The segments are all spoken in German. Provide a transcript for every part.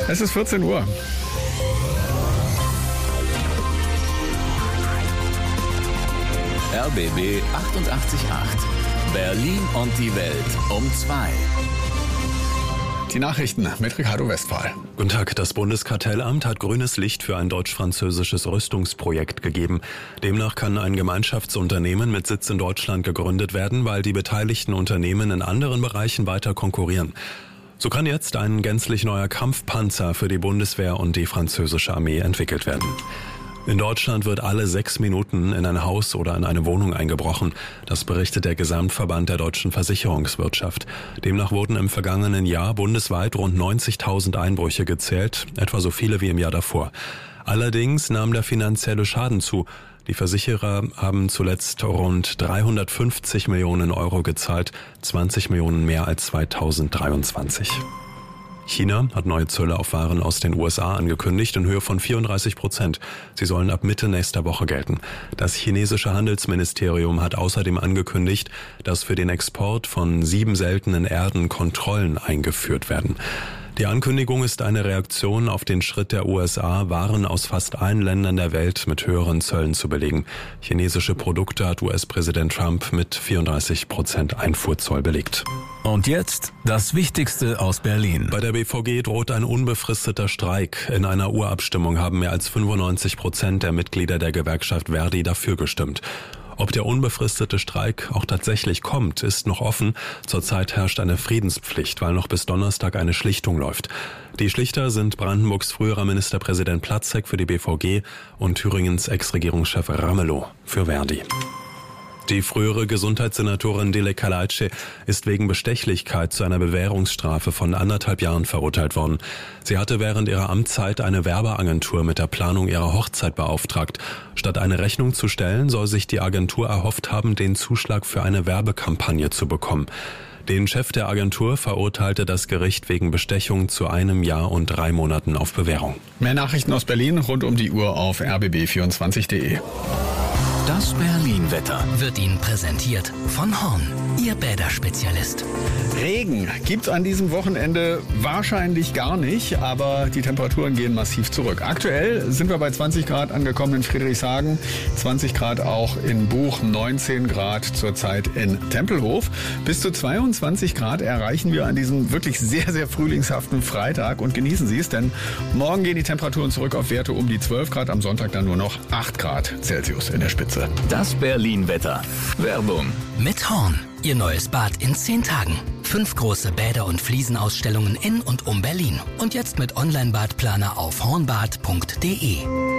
Es ist 14 Uhr. RBB 88.8. Berlin und die Welt um 2. Die Nachrichten mit Ricardo Westphal. Guten Tag. Das Bundeskartellamt hat grünes Licht für ein deutsch-französisches Rüstungsprojekt gegeben. Demnach kann ein Gemeinschaftsunternehmen mit Sitz in Deutschland gegründet werden, weil die beteiligten Unternehmen in anderen Bereichen weiter konkurrieren. So kann jetzt ein gänzlich neuer Kampfpanzer für die Bundeswehr und die französische Armee entwickelt werden. In Deutschland wird alle 6 Minuten in ein Haus oder in eine Wohnung eingebrochen. Das berichtet der Gesamtverband der deutschen Versicherungswirtschaft. Demnach wurden im vergangenen Jahr bundesweit rund 90.000 Einbrüche gezählt, etwa so viele wie im Jahr davor. Allerdings nahm der finanzielle Schaden zu. Die Versicherer haben zuletzt rund 350 Millionen Euro gezahlt, 20 Millionen mehr als 2023. China hat neue Zölle auf Waren aus den USA angekündigt in Höhe von 34%. Sie sollen ab Mitte nächster Woche gelten. Das chinesische Handelsministerium hat außerdem angekündigt, dass für den Export von 7 seltenen Erden Kontrollen eingeführt werden. Die Ankündigung ist eine Reaktion auf den Schritt der USA, Waren aus fast allen Ländern der Welt mit höheren Zöllen zu belegen. Chinesische Produkte hat US-Präsident Trump mit 34% Einfuhrzoll belegt. Und jetzt das Wichtigste aus Berlin. Bei der BVG droht ein unbefristeter Streik. In einer Urabstimmung haben mehr als 95% der Mitglieder der Gewerkschaft Verdi dafür gestimmt. Ob der unbefristete Streik auch tatsächlich kommt, ist noch offen. Zurzeit herrscht eine Friedenspflicht, weil noch bis Donnerstag eine Schlichtung läuft. Die Schlichter sind Brandenburgs früherer Ministerpräsident Platzek für die BVG und Thüringens Ex-Regierungschef Ramelow für Verdi. Die frühere Gesundheitssenatorin Dilek Kaleitsche ist wegen Bestechlichkeit zu einer Bewährungsstrafe von 1,5 Jahren verurteilt worden. Sie hatte während ihrer Amtszeit eine Werbeagentur mit der Planung ihrer Hochzeit beauftragt. Statt eine Rechnung zu stellen, soll sich die Agentur erhofft haben, den Zuschlag für eine Werbekampagne zu bekommen. Den Chef der Agentur verurteilte das Gericht wegen Bestechung zu 1 Jahr und 3 Monaten auf Bewährung. Mehr Nachrichten aus Berlin rund um die Uhr auf rbb24.de. Das Berlin-Wetter wird Ihnen präsentiert von Horn, Ihr Bäderspezialist. Regen gibt's an diesem Wochenende wahrscheinlich gar nicht, aber die Temperaturen gehen massiv zurück. Aktuell sind wir bei 20 Grad angekommen in Friedrichshagen, 20 Grad auch in Buch, 19 Grad zurzeit in Tempelhof. Bis zu 22 Grad erreichen wir an diesem wirklich sehr, sehr frühlingshaften Freitag und genießen Sie es, denn morgen gehen die Temperaturen zurück auf Werte um die 12 Grad, am Sonntag dann nur noch 8 Grad Celsius in der Spitze. Das Berlin-Wetter. Werbung. Mit Horn, Ihr neues Bad in 10 Tagen. 5 große Bäder- und Fliesenausstellungen in und um Berlin. Und jetzt mit Online-Badplaner auf hornbad.de.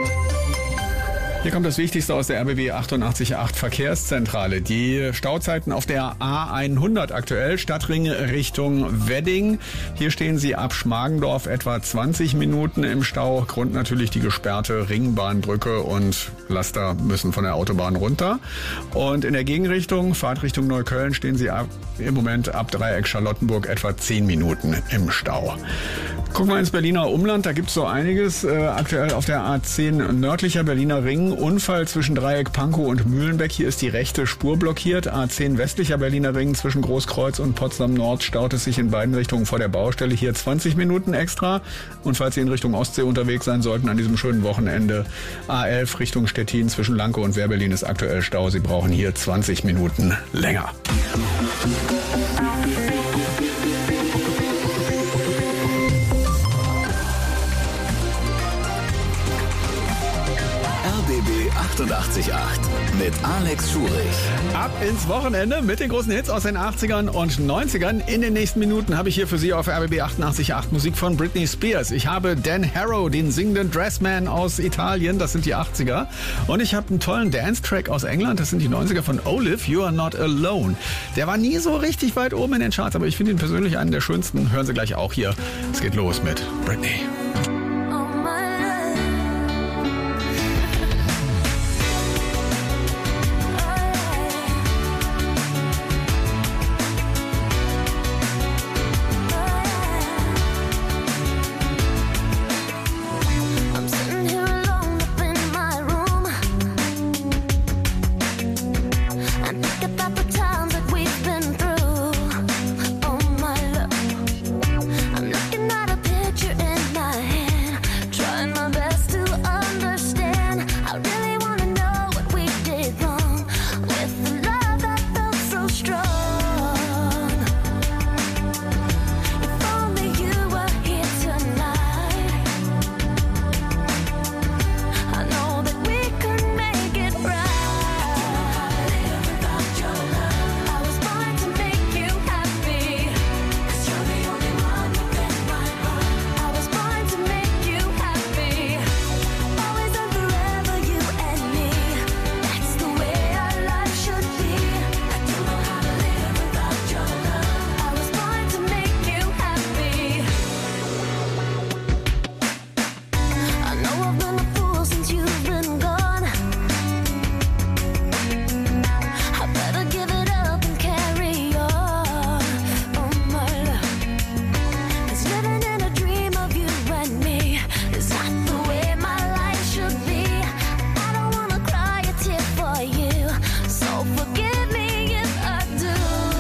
Hier kommt das Wichtigste aus der RBB 88.8 Verkehrszentrale. Die Stauzeiten auf der A100 aktuell, Stadtring Richtung Wedding. Hier stehen sie ab Schmargendorf etwa 20 Minuten im Stau. Grund natürlich die gesperrte Ringbahnbrücke und Laster müssen von der Autobahn runter. Und in der Gegenrichtung, Fahrtrichtung Neukölln, stehen sie im Moment ab Dreieck Charlottenburg etwa 10 Minuten im Stau. Gucken wir ins Berliner Umland, da gibt es so einiges. Aktuell auf der A10 nördlicher Berliner Ring. Unfall zwischen Dreieck Pankow und Mühlenbeck. Hier ist die rechte Spur blockiert. A10 westlicher Berliner Ring zwischen Großkreuz und Potsdam Nord staut es sich in beiden Richtungen vor der Baustelle. Hier 20 Minuten extra. Und falls Sie in Richtung Ostsee unterwegs sein sollten an diesem schönen Wochenende, A11 Richtung Stettin zwischen Lanke und Wehrberlin ist aktuell Stau. Sie brauchen hier 20 Minuten länger. RBB 88.8 mit Alex Schurich. Ab ins Wochenende mit den großen Hits aus den 80ern und 90ern. In den nächsten Minuten habe ich hier für Sie auf RBB 88.8 Musik von Britney Spears. Ich habe Dan Harrow, den singenden Dressman aus Italien, das sind die 80er. Und ich habe einen tollen Dance-Track aus England, das sind die 90er von Olive, You Are Not Alone. Der war nie so richtig weit oben in den Charts, aber ich finde ihn persönlich einen der schönsten. Hören Sie gleich auch hier. Es geht los mit Britney. I'm looking at a picture in my forgive me if I do.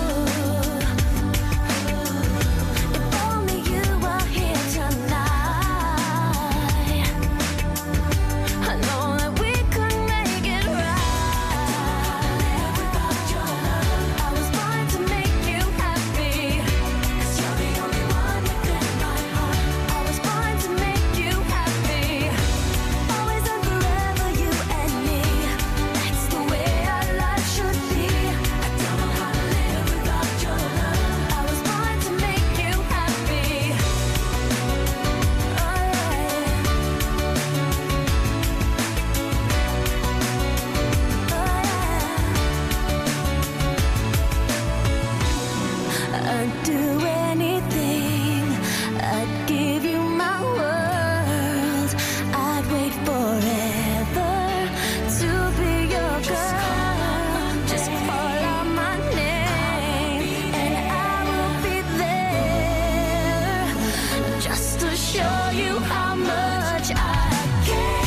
If only you were here tonight, I know that we could make it right. Without your love, I was born to make you happy, 'cause you're the only one within my heart. I was born to make you happy, always and forever, you and me. That's the way our life should be. I don't know how to live without your love. I was born to make you happy. I'd do anything, I'd give you my world, I'd wait forever to be your girl. Just call out my name and I will be there, just to show you how much I care.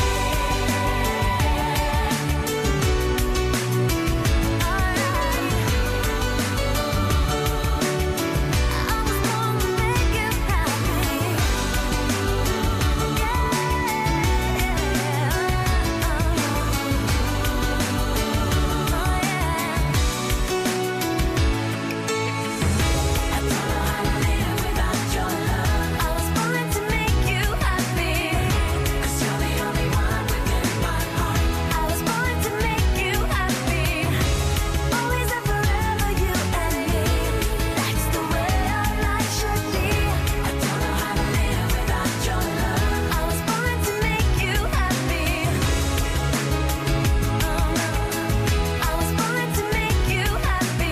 I was born to make you happy. I don't know how to live without your love. I was born to make you happy, 'cause you're the only one within my heart. I was born to make you happy, always and forever, you and me. That's the way our life should be. I don't know how to live without your love. I was born to make you happy. I was born to make you happy.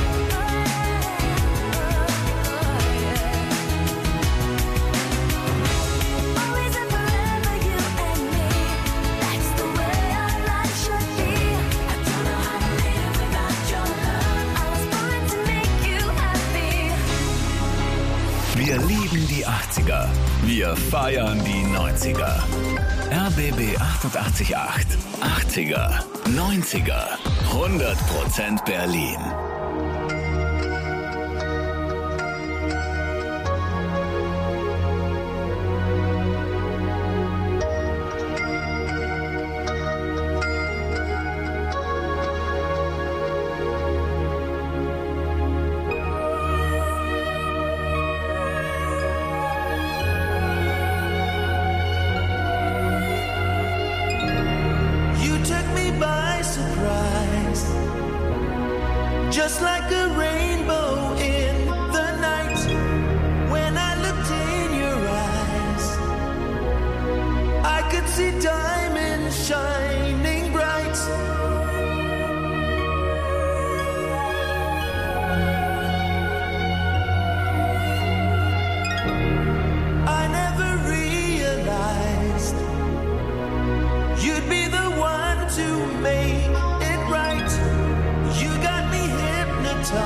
Always and forever, you and me. That's the way our life should be. I don't know how to live without your love. I was born to make you happy. Wir lieben die 80er. Wir feiern die 90er. RBB 88.8. 80er, 90er, 100% Berlin. You took me by surprise, just like a rainbow in the night. When I looked in your eyes, I could see diamonds shining bright. I never realized you'd be the one to make it right. You got me hypnotized.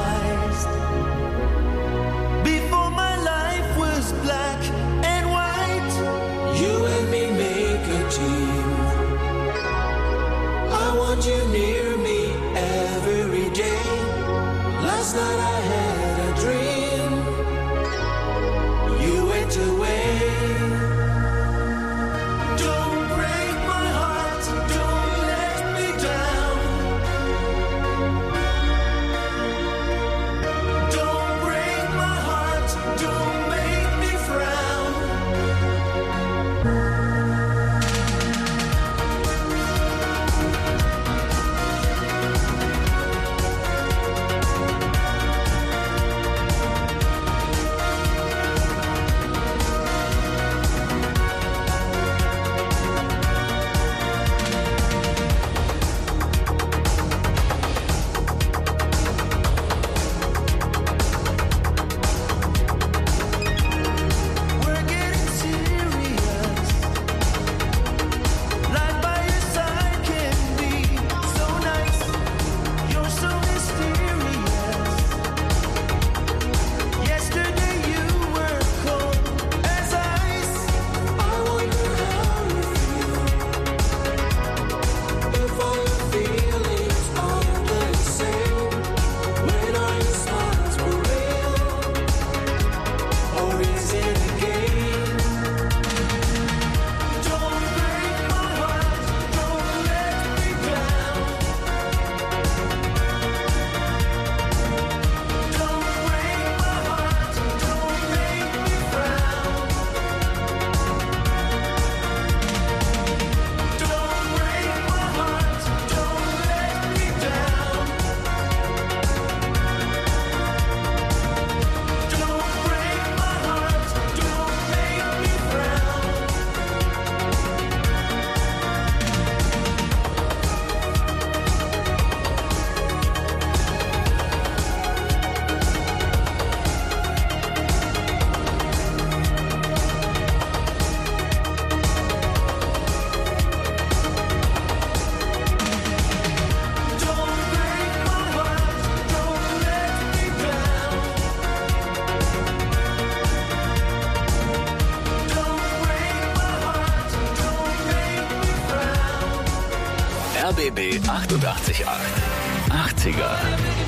88,8. 80er.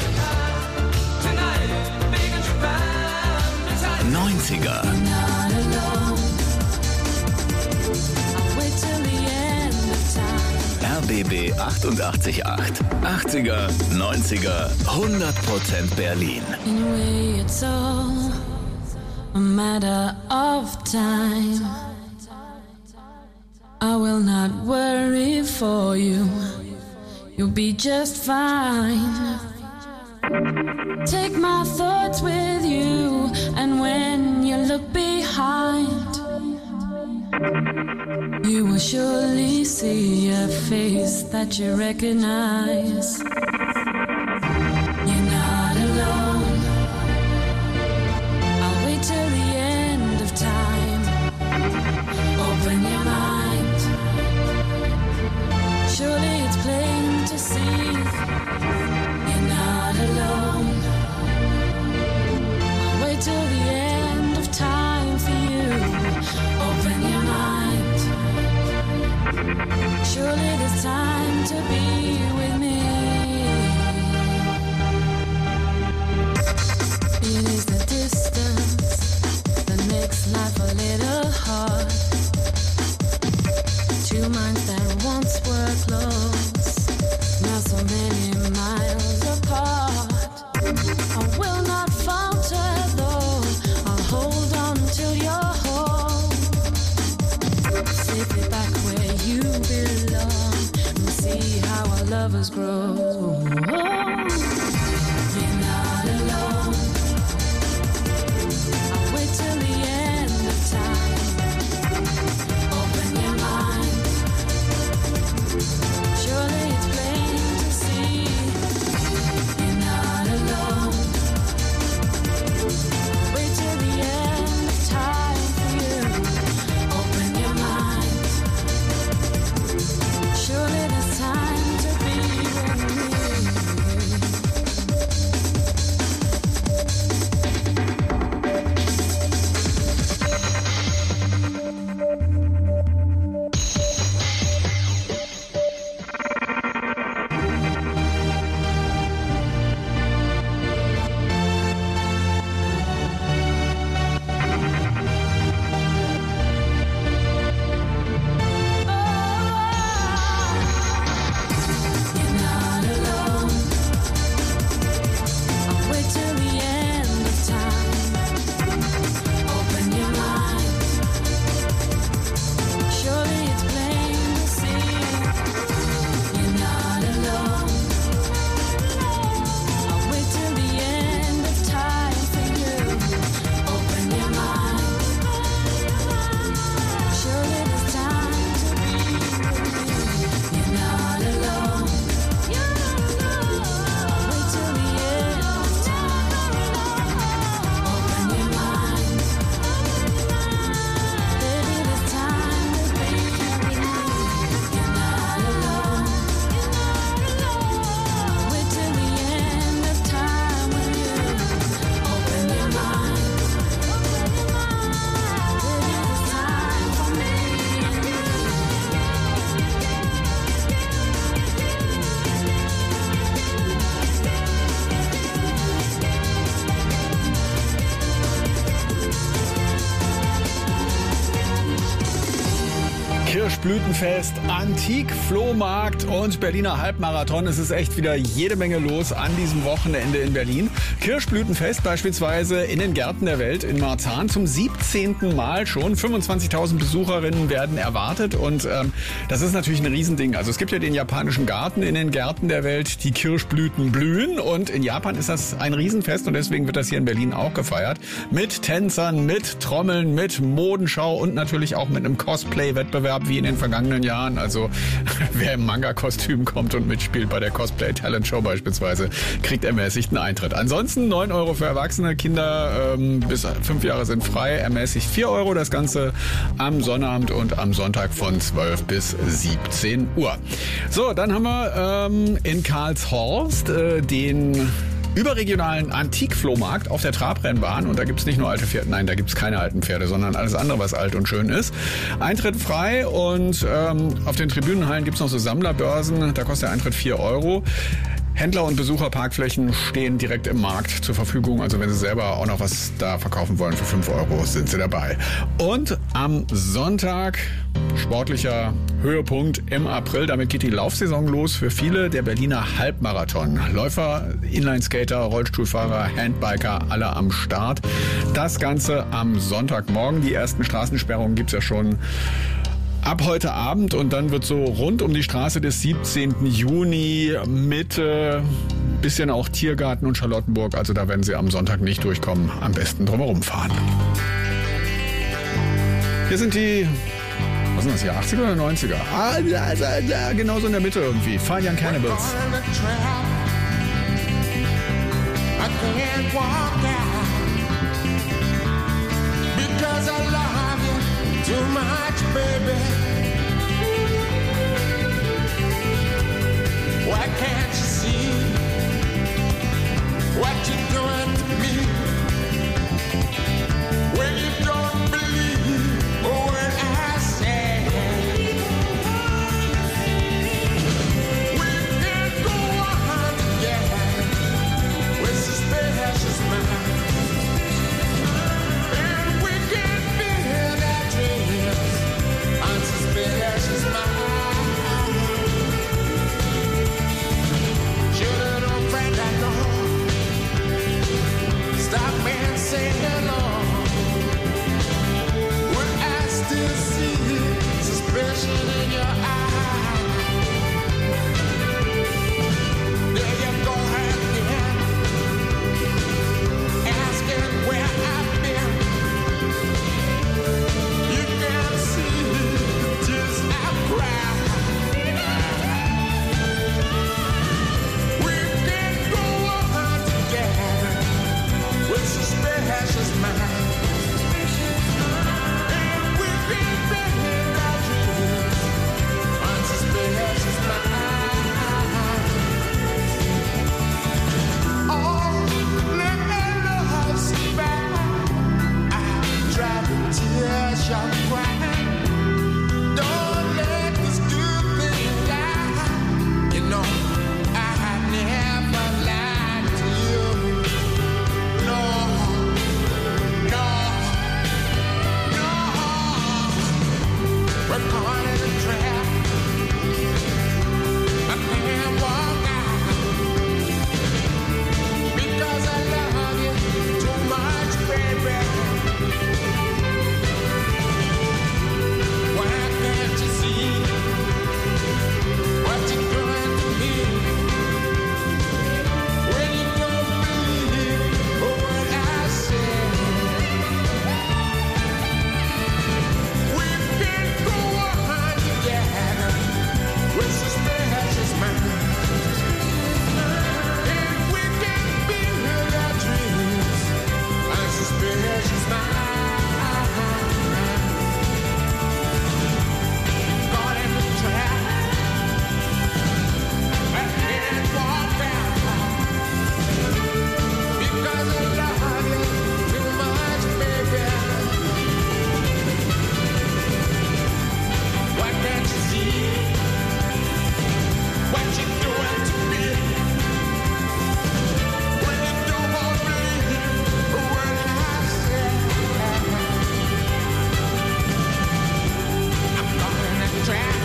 90er. RBB 88,8. 80er, 90er, 100% Berlin. In a way, it's all a matter of time. I will not worry for you. You'll be just fine. Take my thoughts with you, and when you look behind, you will surely see a face that you recognize. You're not alone. I'll wait till the end of time. Open your mind. Surely it's plain to see. You're not alone. I'll wait till the end of time for you. Open your mind. Surely there's time to be with me. It is the distance that makes life a little hard. Two minds that once were close, now so many miles apart. I will not falter though, I'll hold on till you're home. Safely back where you belong, and see how our lovers grow. You're not alone. I'll wait till the end of time. Open your mind. Surely it's plain to see. You're not alone. Wait till the end of time for you. Open your mind. Surely there's time to be with me. You're not alone. I'll wait till the end of time. Open your mind. Surely it's plain to see. You're not alone. I'll wait till the end of time for you. Open your mind. Surely there's time to be with me. You're not alone. I'll wait till the end of time. Open your mind. Baby, there's time to be with me. You're not alone. I'll wait till the end of time with you. Open your mind. Baby, there's time for me and you. Kirschblütenfest, Antik, Flohmarkt und Berliner Halbmarathon. Es ist echt wieder jede Menge los an diesem Wochenende in Berlin. Kirschblütenfest beispielsweise in den Gärten der Welt in Marzahn zum 17. Mal schon. 25.000 Besucherinnen werden erwartet und das ist natürlich ein Riesending. Also es gibt ja den japanischen Garten in den Gärten der Welt, die Kirschblüten blühen und in Japan ist das ein Riesenfest und deswegen wird das hier in Berlin auch gefeiert. Mit Tänzern, mit Trommeln, mit Modenschau und natürlich auch mit einem Cosplay-Wettbewerb wie in den vergangenen Jahren. Also wer im Manga-Kostüm kommt und mitspielt bei der Cosplay-Talent-Show beispielsweise, kriegt ermäßigten Eintritt. Ansonsten 9 Euro für Erwachsene, Kinder bis 5 Jahre sind frei, ermäßigt 4 Euro. Das Ganze am Sonnabend und am Sonntag von 12 bis 17 Uhr. So, dann haben wir in Karlshorst den überregionalen Antikflohmarkt auf der Trabrennbahn. Und da gibt es nicht nur alte Pferde, nein, da gibt es keine alten Pferde, sondern alles andere, was alt und schön ist. Eintritt frei und auf den Tribünenhallen gibt es noch so Sammlerbörsen. Da kostet der Eintritt 4 €. Händler- und Besucherparkflächen stehen direkt im Markt zur Verfügung. Also wenn Sie selber auch noch was da verkaufen wollen für 5 € sind Sie dabei. Und am Sonntag sportlicher Höhepunkt im April. Damit geht die Laufsaison los für viele, der Berliner Halbmarathon. Läufer, Inlineskater, Rollstuhlfahrer, Handbiker, alle am Start. Das Ganze am Sonntagmorgen. Die ersten Straßensperrungen gibt's ja schon ab heute Abend und dann wird so rund um die Straße des 17. Juni mit bisschen auch Tiergarten und Charlottenburg. Also da werden Sie am Sonntag nicht durchkommen. Am besten drumherum fahren. Hier sind die, was sind das hier, 80er oder 90er? Ah, genauso in der Mitte irgendwie. Fine Young Cannibals. I can't walk out because I love you too much, baby. Why can't you see what you're doing to me? When you don't believe what I say. We can't go on together with suspicious minds, and we can't build our dreams on suspicious minds. Should old friend I know stop me and sing along? Would I still see suspicion in your eyes? There you go again, asking where I've been. You can't see the tears I've cried. We can't go on together with suspicious minds, and we can't build our dreams on suspicious minds. Oh, let my love survive. I try to tears your crying. Don't let this good thing die. You know I never lied to you. No, no, no. We're caught in a trap. I can't walk out because I love you too much, baby. Why can't you see what you're doing to me? When you don't believe what I say. We can't go on together with suspicious minds, and we can't build our dreams on suspicious minds. Caught in the trap, I can't walk out because I love you too much, baby. Why can't you see what you're doing to me? When you don't believe what I say. I'm caught in a trap,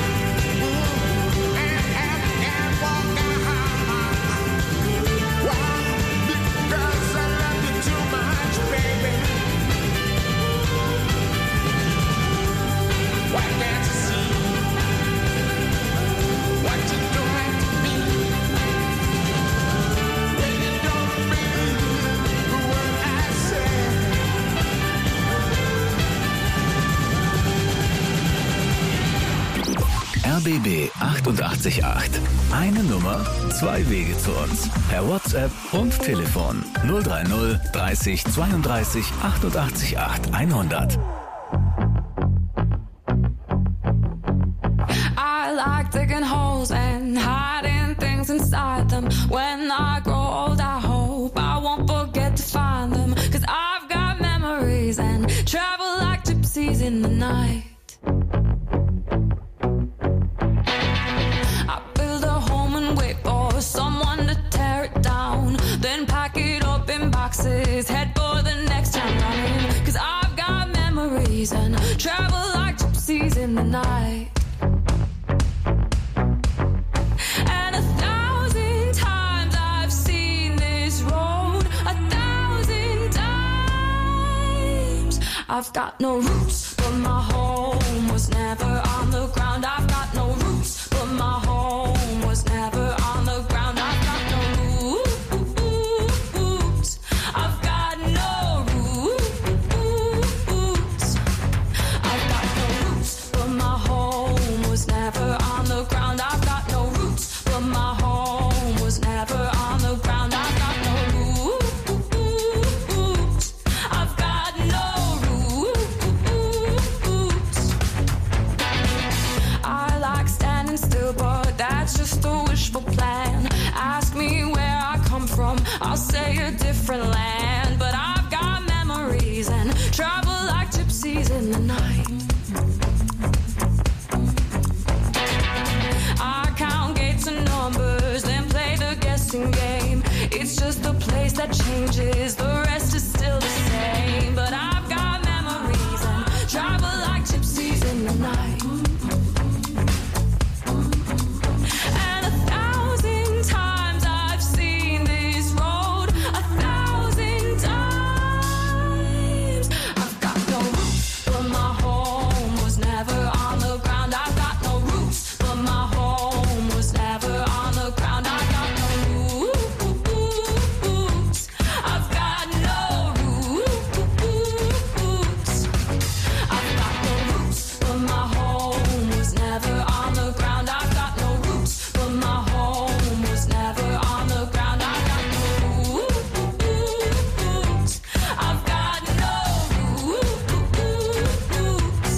and I can't walk out. Why? Because I love you too much, baby. Why can't you see what you're doing to me? When you don't believe what I say. RBB 888. Eine Nummer, zwei Wege zu uns. Per WhatsApp und Telefon 030 30 32 88 8 100. I like digging holes and hiding things inside them. When I grow old, I hope in the night. I build a home and wait for someone to tear it down, then pack it up in boxes, head for the next town running. 'Cause I've got memories and travel like gypsies in the night. And 1,000 times I've seen this road, 1,000 times. I've got no roots, but my home was never on the ground. I've got no roots, but my home was never on the ground. I've got no roots. I've got no roots. I've got no roots, but my home was never on the ground. I've got no roots, but my home was never on the ground. I've got no roots. I've got no roots. I like standing still, but that's just a wishful plan. Ask me where I come from, I'll say a different land. But I've got memories and travel like gypsies in the night. I count gates and numbers, then play the guessing game. It's just a place that changes, the rest is still the same. But I've got memories and travel like gypsies in the night. And 1,000 times I've seen this road, 1,000 times. I've got no roots, but my home was never on the ground. I've got no roots, but my home was never on the ground. I've got no roots. I've got no roots. I've got no roots, but my home was never on the ground. I've got no roots, but my home was never on the ground. I've got no roots. I've got no roots.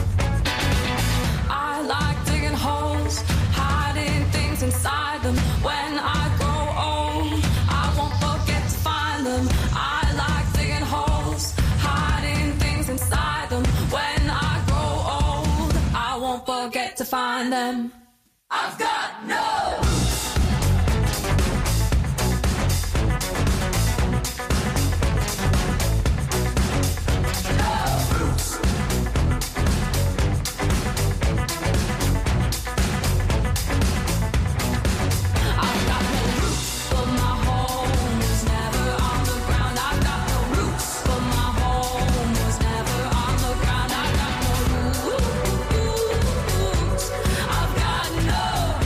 I like digging holes, hiding things inside them. When I grow old, I won't forget to find them. I like digging holes, hiding things inside them. When I grow old, I won't forget to find them. I've got no I've got no roots, but my home was never on the ground. I've got no roots, but my home was never on the ground. I've got no roots. I've got no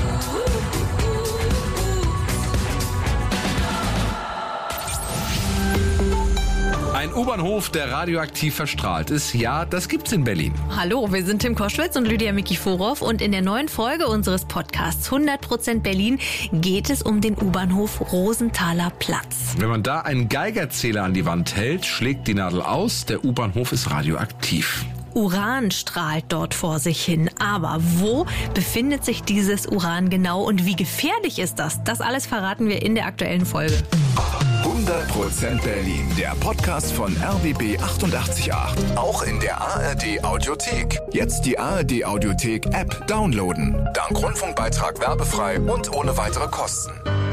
Ein U-Bahnhof, der radioaktiv verstrahlt ist, ja, das gibt's in Berlin. Hallo, wir sind Tim Koschwitz und Lydia Mikiforov und in der neuen Folge unseres Podcasts 100% Berlin geht es um den U-Bahnhof Rosenthaler Platz. Wenn man da einen Geigerzähler an die Wand hält, schlägt die Nadel aus, der U-Bahnhof ist radioaktiv. Uran strahlt dort vor sich hin. Aber wo befindet sich dieses Uran genau und wie gefährlich ist das? Das alles verraten wir in der aktuellen Folge. 100% Berlin, der Podcast von RBB 88.8. Auch in der ARD Audiothek. Jetzt die ARD Audiothek App downloaden. Dank Rundfunkbeitrag werbefrei und ohne weitere Kosten.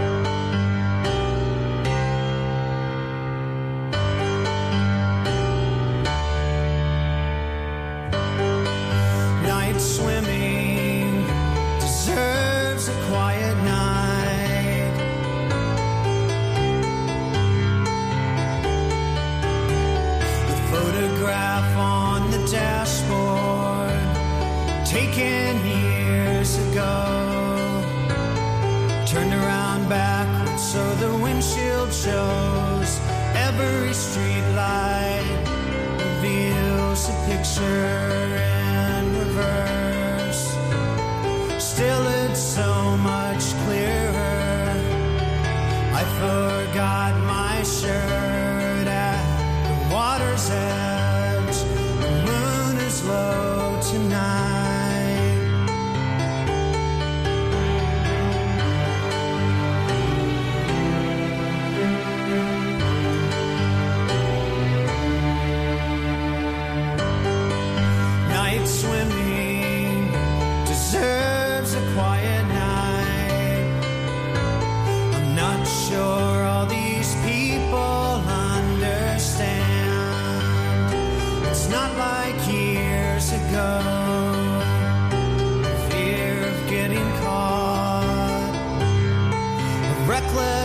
Night swimming deserves a quiet night. The photograph on the dashboard, taken years ago, turned around backwards so the windshield shows. Every street light reveals a picture in reverse. Still it's so much clearer. I forgot my shirt at the water's edge. The moon is low tonight.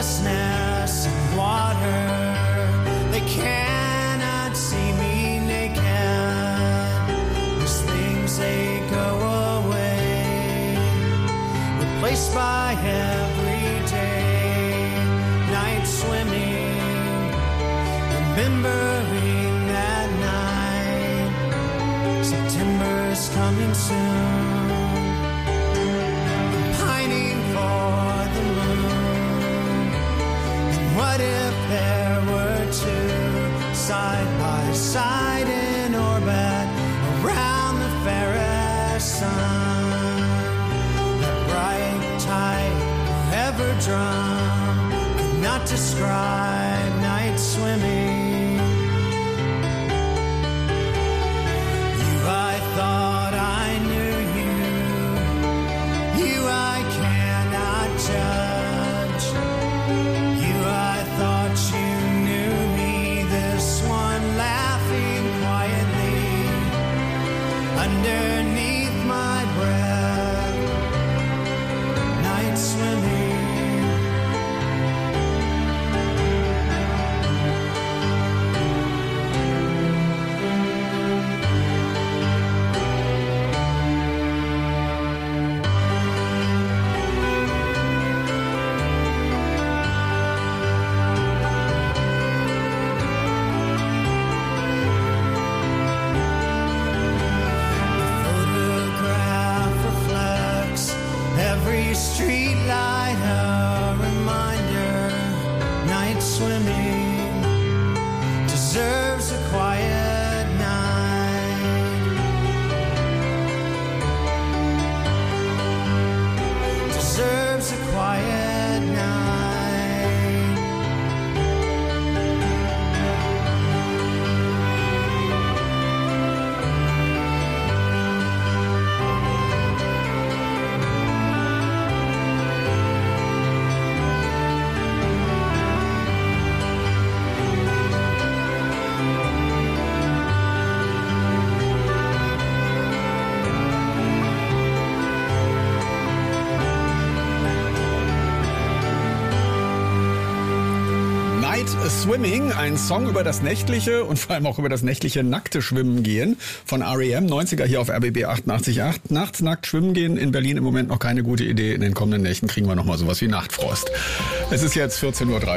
restlessness and water. They cannot see me naked. These things, they go away, replaced by everyday night swimming, remembering that night. September's coming soon. I'm pining for the moon. And what if there were two side by side in orbit around the fairest sun? That bright, tight, forever drum could not describe night swimming. I thought I knew you. You I cannot judge. You I thought you knew me. This one laughing quietly underneath my breath. Night swimming. Every street light a reminder. Night swimming deserves a quiet night. Deserves a quiet night. Swimming, ein Song über das nächtliche und vor allem auch über das nächtliche nackte Schwimmen gehen von R.E.M. 90er hier auf RBB 88.8. Nachts nackt schwimmen gehen in Berlin im Moment noch keine gute Idee. In den kommenden Nächten kriegen wir nochmal sowas wie Nachtfrost. Es ist jetzt 14:30 Uhr.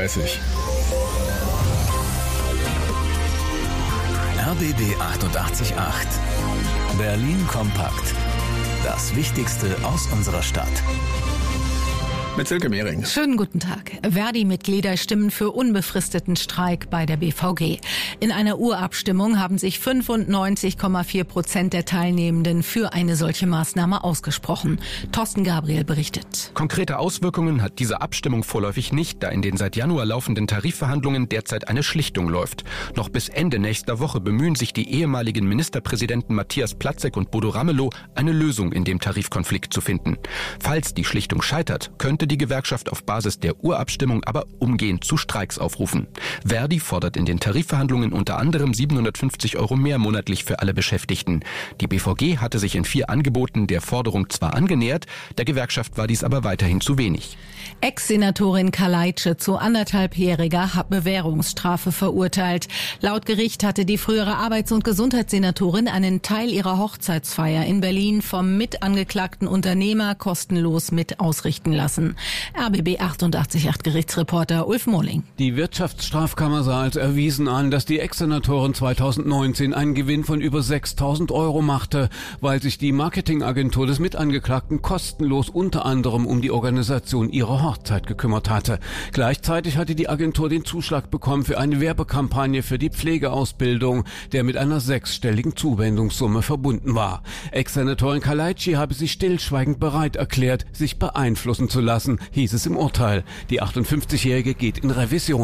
RBB 88.8. Berlin kompakt. Das Wichtigste aus unserer Stadt. Mit Silke Mehring. Schönen guten Tag. Verdi-Mitglieder stimmen für unbefristeten Streik bei der BVG. In einer Urabstimmung haben sich 95,4% der Teilnehmenden für eine solche Maßnahme ausgesprochen. Thorsten Gabriel berichtet. Konkrete Auswirkungen hat diese Abstimmung vorläufig nicht, da in den seit Januar laufenden Tarifverhandlungen derzeit eine Schlichtung läuft. Noch bis Ende nächster Woche bemühen sich die ehemaligen Ministerpräsidenten Matthias Platzek und Bodo Ramelow, eine Lösung in dem Tarifkonflikt zu finden. Falls die Schlichtung scheitert, könnte die Gewerkschaft auf Basis der Urabstimmung aber umgehend zu Streiks aufrufen. Verdi fordert in den Tarifverhandlungen unter anderem 750 € mehr monatlich für alle Beschäftigten. Die BVG hatte sich in 4 Angeboten der Forderung zwar angenähert, der Gewerkschaft war dies aber weiterhin zu wenig. Ex-Senatorin Kaleitsche zu 1,5-jähriger Bewährungsstrafe verurteilt. Laut Gericht hatte die frühere Arbeits- und Gesundheitssenatorin einen Teil ihrer Hochzeitsfeier in Berlin vom mitangeklagten Unternehmer kostenlos mit ausrichten lassen. RBB 88.8 Gerichtsreporter Ulf Mohling. Die Wirtschaftsstrafkammer sah als erwiesen an, dass die Ex-Senatorin 2019 einen Gewinn von über 6.000 € machte, weil sich die Marketingagentur des Mitangeklagten kostenlos unter anderem um die Organisation ihrer Hochzeit gekümmert hatte. Gleichzeitig hatte die Agentur den Zuschlag bekommen für eine Werbekampagne für die Pflegeausbildung, der mit einer 6-stelligen Zuwendungssumme verbunden war. Ex-Senatorin Kaleitschi habe sich stillschweigend bereit erklärt, sich beeinflussen zu lassen, hieß es im Urteil. Die 58-Jährige geht in Revision.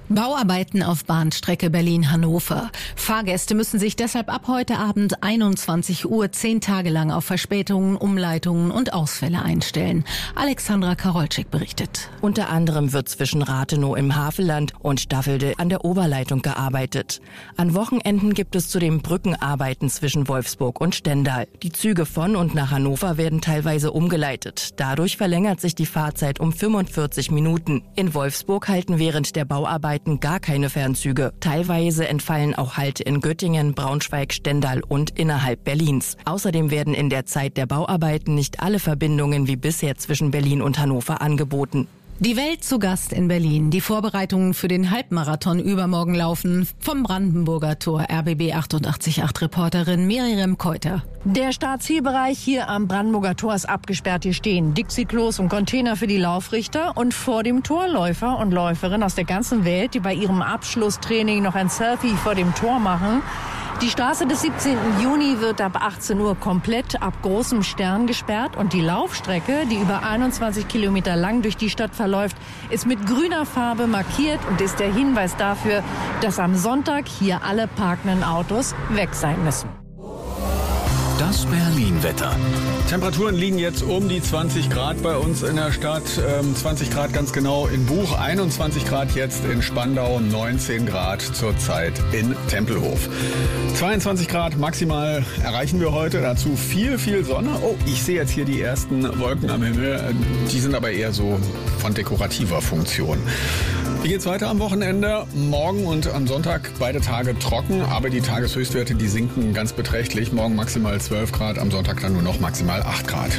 Bauarbeiten auf Bahnstrecke Berlin-Hannover. Fahrgäste müssen sich deshalb ab heute Abend 21 Uhr 10 Tage lang auf Verspätungen, Umleitungen und Ausfälle einstellen. Alexandra Karolczyk berichtet. Unter anderem wird zwischen Rathenow im Havelland und Staffelde an der Oberleitung gearbeitet. An Wochenenden gibt es zudem Brückenarbeiten zwischen Wolfsburg und Stendal. Die Züge von und nach Hannover werden teilweise umgeleitet. Dadurch verlängert sich die Fahrzeit um 45 Minuten. In Wolfsburg halten während der Bauarbeiten gar keine Fernzüge. Teilweise entfallen auch Halte in Göttingen, Braunschweig, Stendal und innerhalb Berlins. Außerdem werden in der Zeit der Bauarbeiten nicht alle Verbindungen wie bisher zwischen Berlin und Hannover angeboten. Die Welt zu Gast in Berlin. Die Vorbereitungen für den Halbmarathon übermorgen laufen. Vom Brandenburger Tor RBB 88.8 Reporterin Miriam Keuter. Der Startzielbereich hier am Brandenburger Tor ist abgesperrt. Hier stehen Dixie-Klos und Container für die Laufrichter und vor dem Tor Läufer und Läuferinnen aus der ganzen Welt, die bei ihrem Abschlusstraining noch ein Selfie vor dem Tor machen. Die Straße des 17. Juni wird ab 18 Uhr komplett ab großem Stern gesperrt und die Laufstrecke, die über 21 Kilometer lang durch die Stadt verläuft, ist mit grüner Farbe markiert und ist der Hinweis dafür, dass am Sonntag hier alle parkenden Autos weg sein müssen. Das Berlin-Wetter. Temperaturen liegen jetzt um die 20 Grad bei uns in der Stadt. 20 Grad ganz genau in Buch, 21 Grad jetzt in Spandau, 19 Grad zurzeit in Tempelhof. 22 Grad maximal erreichen wir heute. Dazu viel Sonne. Oh, ich sehe jetzt hier die ersten Wolken am Himmel. Die sind aber eher so von dekorativer Funktion. Wie geht's weiter am Wochenende? Morgen und am Sonntag beide Tage trocken, aber die Tageshöchstwerte, die sinken ganz beträchtlich. Morgen maximal 12 Grad, am Sonntag dann nur noch maximal 8 Grad.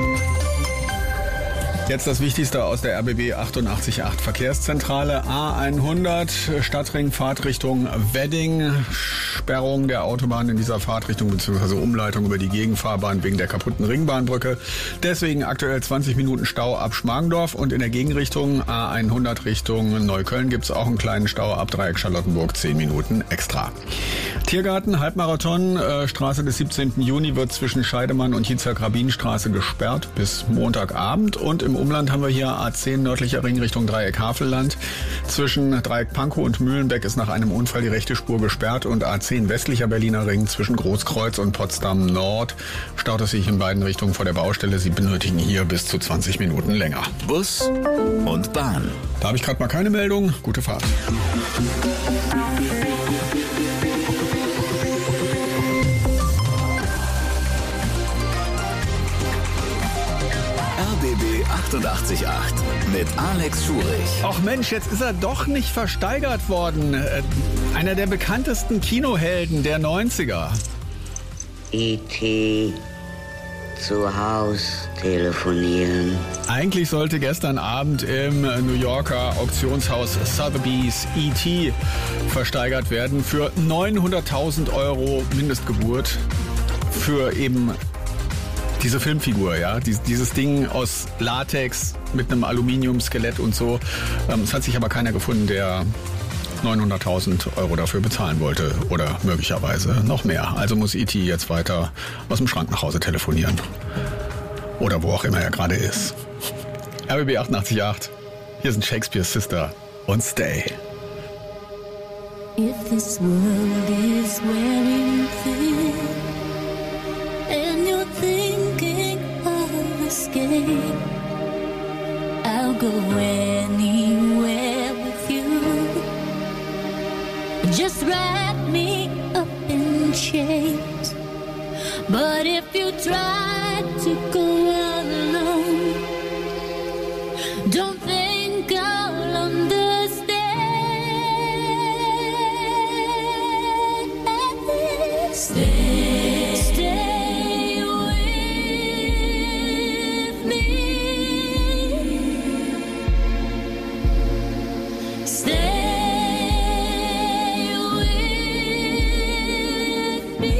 Jetzt das Wichtigste aus der RBB 88.8 Verkehrszentrale. A100, Stadtring, Fahrtrichtung Wedding. Sperrung der Autobahn in dieser Fahrtrichtung bzw. Umleitung über die Gegenfahrbahn wegen der kaputten Ringbahnbrücke. Deswegen aktuell 20 Minuten Stau ab Schmargendorf und in der Gegenrichtung A100 Richtung Neukölln gibt es auch einen kleinen Stau ab Dreieck Charlottenburg, 10 Minuten extra. Tiergarten, Halbmarathon, Straße des 17. Juni wird zwischen Scheidemann und Hiezerk-Rabin-Straße gesperrt bis Montagabend und im Umland haben wir hier A10 nördlicher Ring Richtung Dreieck Havelland. Zwischen Dreieck Pankow und Mühlenbeck ist nach einem Unfall die rechte Spur gesperrt und A10 westlicher Berliner Ring zwischen Großkreuz und Potsdam Nord staut es sich in beiden Richtungen vor der Baustelle. Sie benötigen hier bis zu 20 Minuten länger. Bus und Bahn. Da habe ich gerade mal keine Meldung. Gute Fahrt. RBB 88.8 mit Alex Schurich. Ach Mensch, jetzt ist er doch nicht versteigert worden. Einer der bekanntesten Kinohelden der 90er. E.T. zu Haus telefonieren. Eigentlich sollte gestern Abend im New Yorker Auktionshaus Sotheby's E.T. versteigert werden für 900.000 € Mindestgebühr für eben diese Filmfigur, ja, dieses Ding aus Latex mit einem Aluminiumskelett und so. Es hat sich aber keiner gefunden, der 900.000 € dafür bezahlen wollte oder möglicherweise noch mehr. Also muss E.T. jetzt weiter aus dem Schrank nach Hause telefonieren. Oder wo auch immer er gerade ist. RBB 88.8, hier sind Shakespeare's Sister und Stay. If this world is wearing thin and you're thinking of escape, I'll go anywhere with you. Just wrap me up in chains. But if you try to go alone, don't think I'll understand. Stay, stay with me. Stay with me.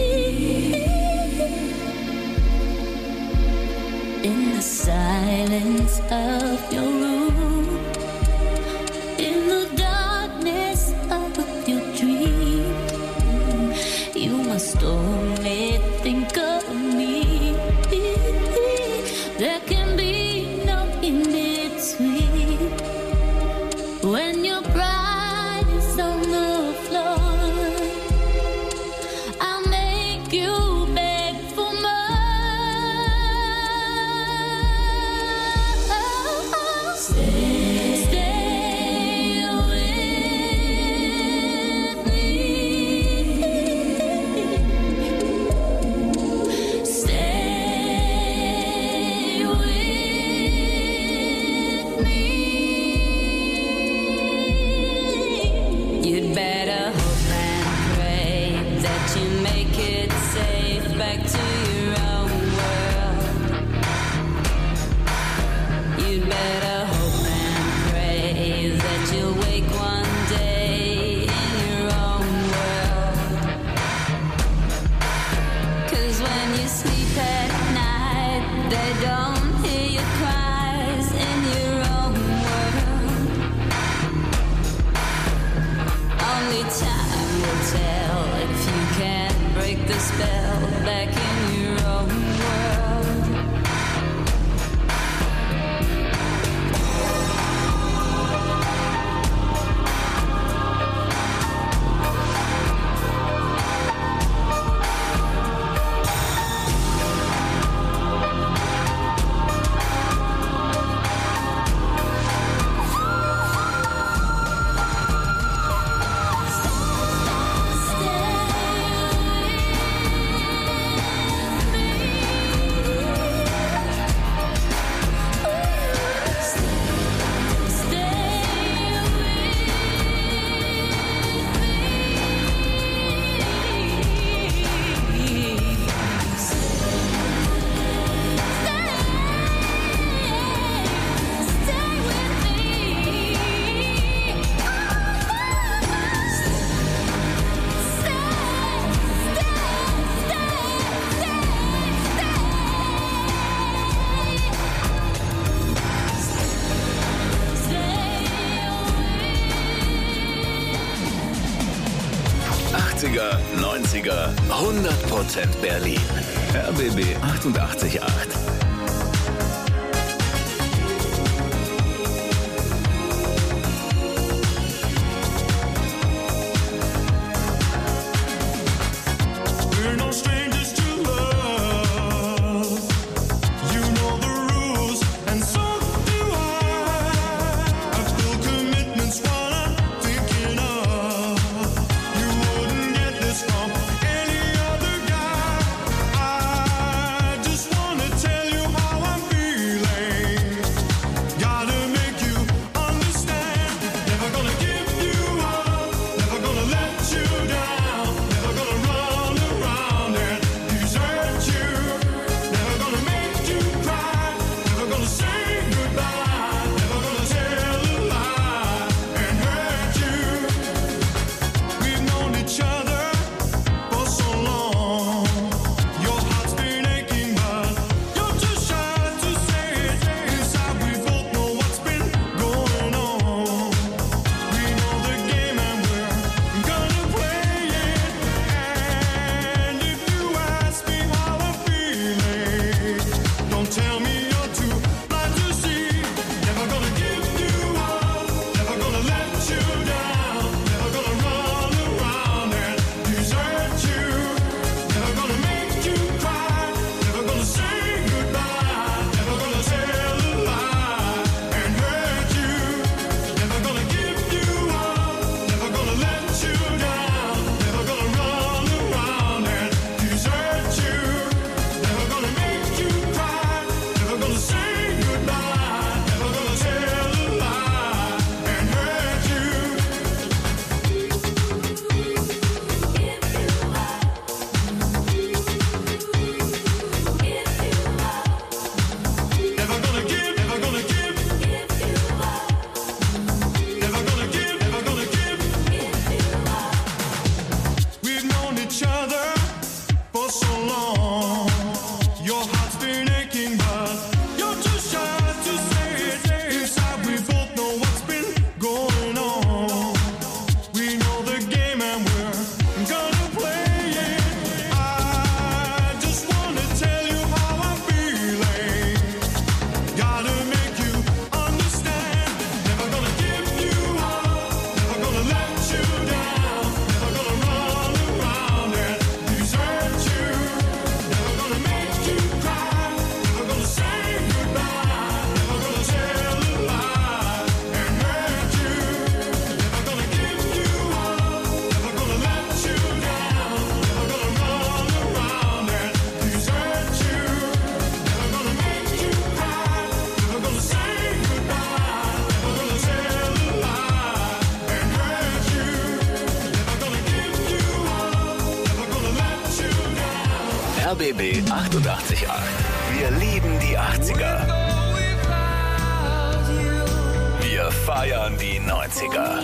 In the silence of your room, in the darkness of your dream, you must only think of me. There can be no in between. When your pride safe back to your own world. You'd better hope and pray that you'll wake one day in your own world. 'Cause when you sleep at night, they don't hear your cries in your own world. Only time will tell if you can't break the spell back in your own world. er 90er, 100% Berlin. RBB 88.8. We're no strangers to love. You know the rules, and so do I. I've still commitments while I'm thinking of. You wouldn't get this from any other guy. I just wanna tell you RBB 888. Wir lieben die 80er. Wir feiern die 90er.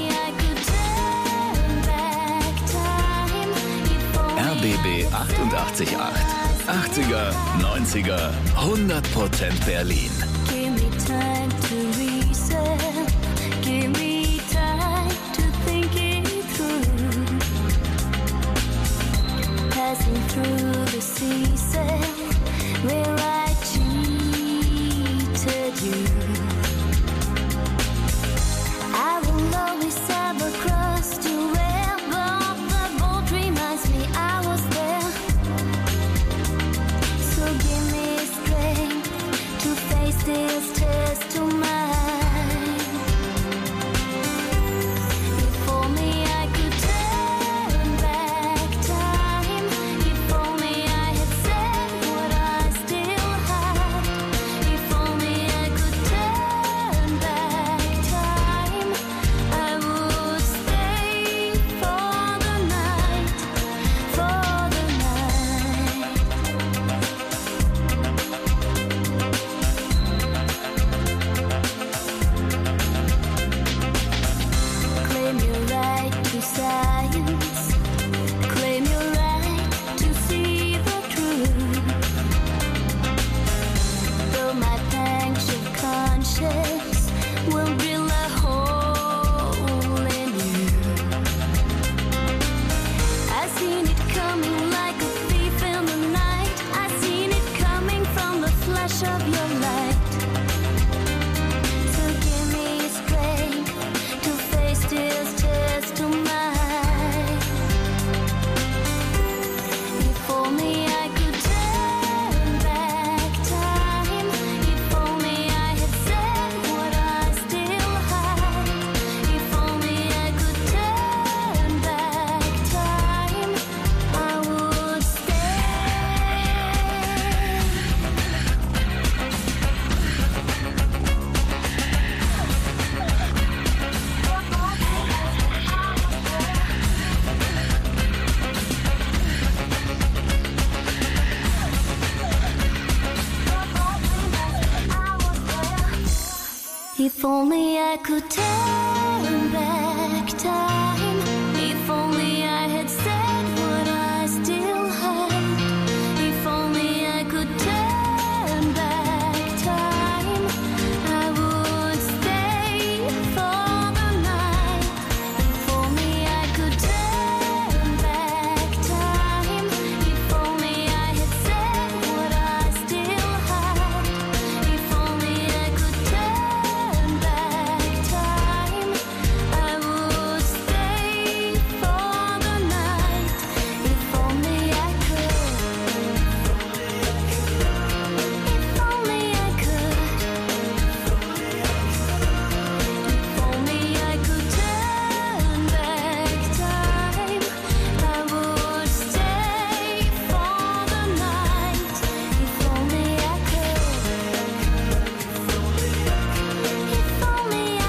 RBB 888. 80er, 90er, 100% Berlin. Give me time to reset. Give me time to think it through. Passing through the season where I cheated you. I will always have a cross to wear, but the boat reminds me I was there. So give me strength to face this test to mine. If only I could turn back time. If only I had said what I still had. If only I could turn back time, I would stay for the night, for the night. Claim your right to science. Claim your right to see the truth. Though my pangs of conscience will drill a hole in you. I seen it coming like a thief in the night. I seen it coming from the flash of your light. So give me strength to face this test to mine. If only I could turn back time. If only I had said what I still had. If only I could turn back time, I would stay. If only I could turn back time. If only I had said what I still had. If only I could turn back time, I would stay for the night. If only I could turn back time. If only I had said what I still had. If only I could turn back time, I would stay for the night. If only I could. If only I could. If only I could turn back time, I would stay for the night. If only I could. If only I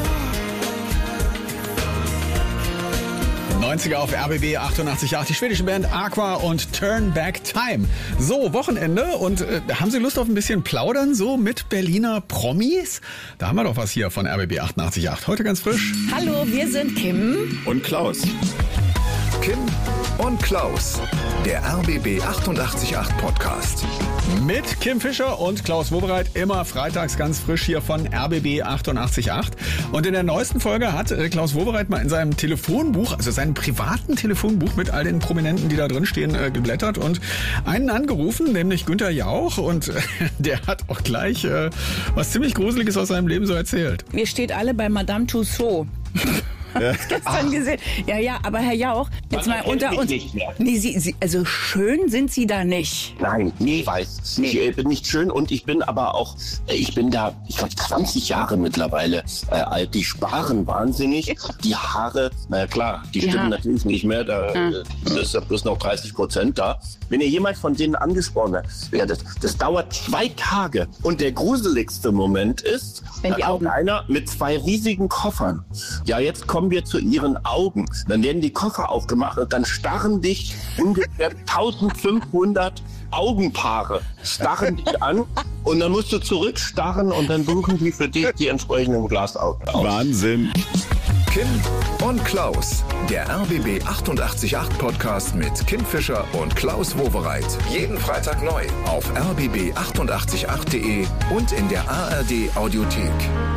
could. 90er auf RBB 88.8, die schwedische Band Aqua und Turn Back Time. So, Wochenende und haben Sie Lust auf ein bisschen Plaudern so mit Berliner Promis? Da haben wir doch was hier von RBB 88.8. Heute ganz frisch. Hallo, wir sind Kim und Klaus. Kim und Klaus, der RBB 88.8 Podcast. Mit Kim Fischer und Klaus Wowereit, immer freitags ganz frisch hier von RBB 88.8. Und in der neuesten Folge hat Klaus Wowereit mal in seinem Telefonbuch, also seinem privaten Telefonbuch mit all den Prominenten, die da drin stehen, geblättert und einen angerufen, nämlich Günther Jauch. Und der hat auch gleich was ziemlich Gruseliges aus seinem Leben so erzählt. Ihr steht alle bei Madame Tussauds. Gestern gesehen. Ja, aber Herr Jauch, jetzt mal unter uns. Nee, Sie, also schön sind Sie da nicht. Nein, nee, weiß. Ich bin nicht schön und ich bin aber auch, ich bin da, ich glaube 20 Jahre mittlerweile alt. Die sparen wahnsinnig. Die Haare, na klar, die stimmen natürlich nicht mehr. Da ist ja bloß noch 30% da. Wenn ihr jemand von denen angesprochen werdet, das dauert 2 Tage. Und der gruseligste Moment ist, wenn da kommt einer mit 2 riesigen Koffern. Ja, jetzt kommt kommen wir zu ihren Augen. Dann werden die Koffer aufgemacht und dann starren dich ungefähr 1500 Augenpaare starren dich an und dann musst du zurückstarren und dann suchen die für dich die entsprechenden Glasaugen aus. Wahnsinn. Kim und Klaus, der RBB 888 Podcast mit Kim Fischer und Klaus Wowereit. Jeden Freitag neu auf rbb888.de und in der ARD Audiothek.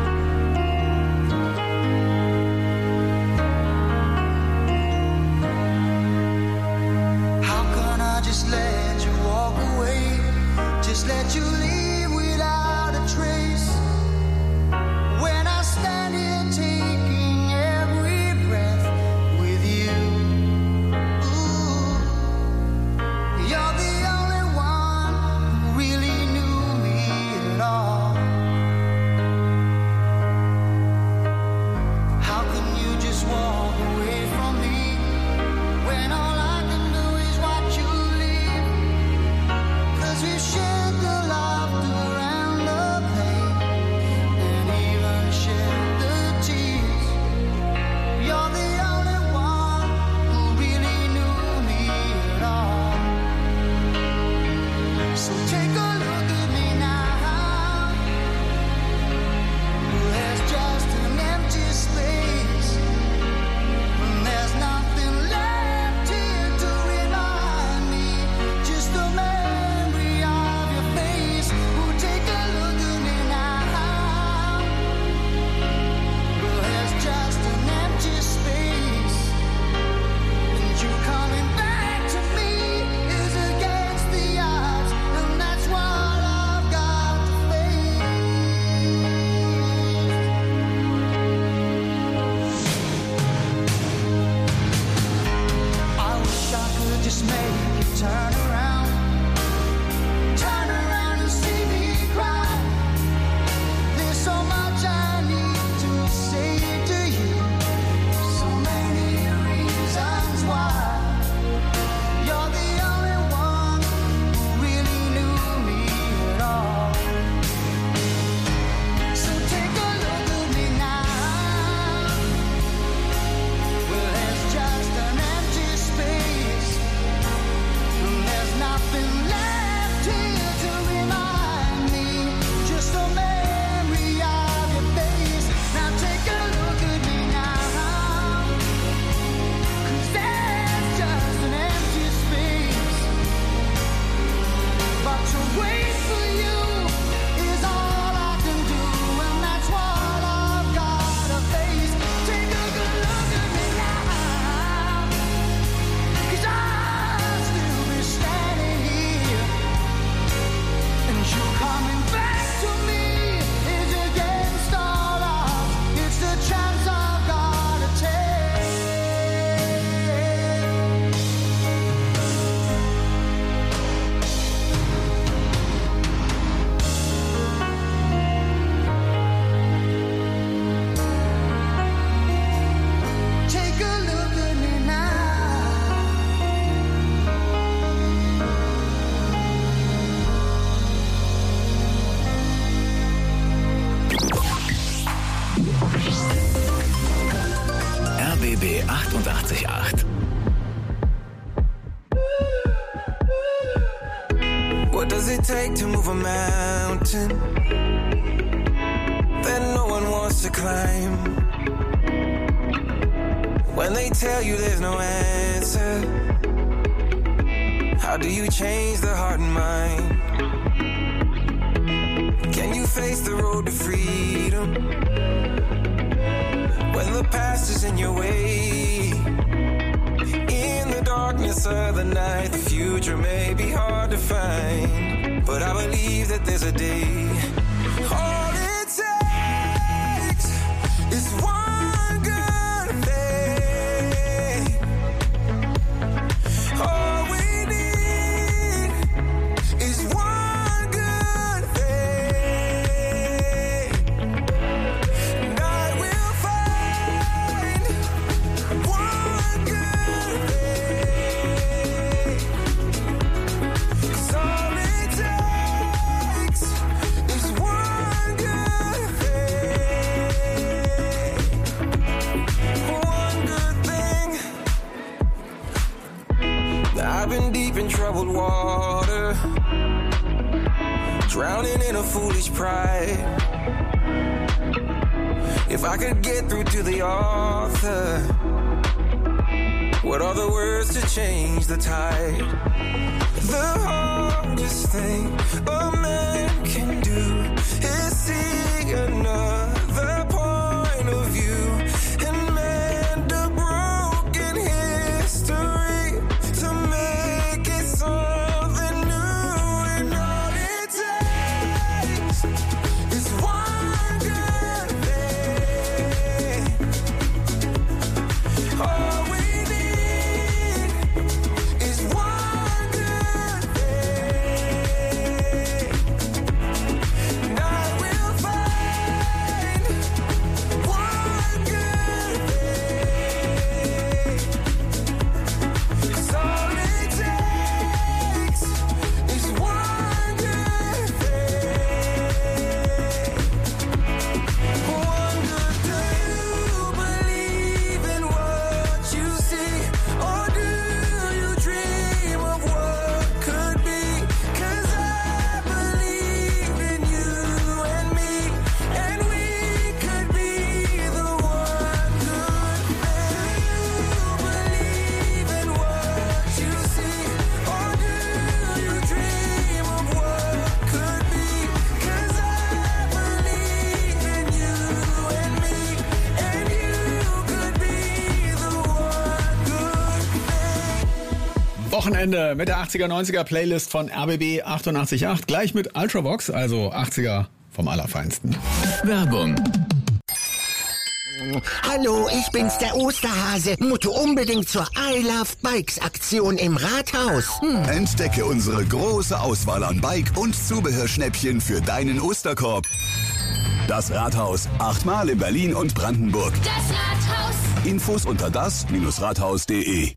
How can I just let you walk away? Just let you leave without a trace. When I stand here taking every breath with you. Ooh, you're the only one who really knew me at all. How can you just walk away from me when all I can do is watch you leave? 'Cause we shared the laughter and the pain, and even shared the tears. You're the only one who really knew me at all. So take a look at me now. There's just an empty space, and there's nothing left here to remind me. Just a memory of your face. Oh, take a look at me now. There's just an empty space, and you coming back to me is against the odds, and that's what I've got to face. I wish I could just make you turn around and see me cry. There's so much I need to say to you, so many reasons why. You're the only one who really knew me at all. So take a look at me now. Well, there's just an empty space, and there's nothing left here to remind me. Just a memory of your face. Now take a look at me now. 'Cause there's just an empty space, but to wait for you is all I can do, and that's what I've got to face. Take a good look at me now, 'cause I'll still be standing here, and you coming back to me is against all odds. It's the chance I've got to take. Take a look at me now. RBB 888. What does it take to move a mountain that no one wants to climb? When they tell you there's no answer, how do you change the heart and mind? Can you face the road to freedom when the past is in your way? In the darkness of the night, the future may be hard to find, but I believe that there's a day. All it takes is one good day. All we need is one good day. And I will find one good day. 'Cause all it takes is one good deep in troubled water, drowning in a foolish pride. If I could get through to the author, what are the words to change the tide? The hardest thing a man can do is see another point of view and mend a broken history to make it something new. And all it takes is one good thing. All we need is one good thing. And I will find one good thing. 'Cause all it takes is one good thing. One good thing. Do you believe in what you see, or do you dream of what could be? 'Cause I believe in you and me, and we could be the one good thing. Do you believe in what you see, or do you dream of what could be? 'Cause I believe in you and me, and you could be the one good thing. Wochenende mit der 80er, 90er Playlist von RBB 88.8. Gleich mit Ultravox, also 80er vom Allerfeinsten. Werbung. Hallo, ich bin's, der Osterhase. Motto unbedingt zur I Love Bikes Aktion im Rathaus. Entdecke unsere große Auswahl an Bike- und Zubehörschnäppchen für deinen Osterkorb. Das Rathaus, 8-mal in Berlin und Brandenburg. Das Rathaus. Infos unter das-rathaus.de.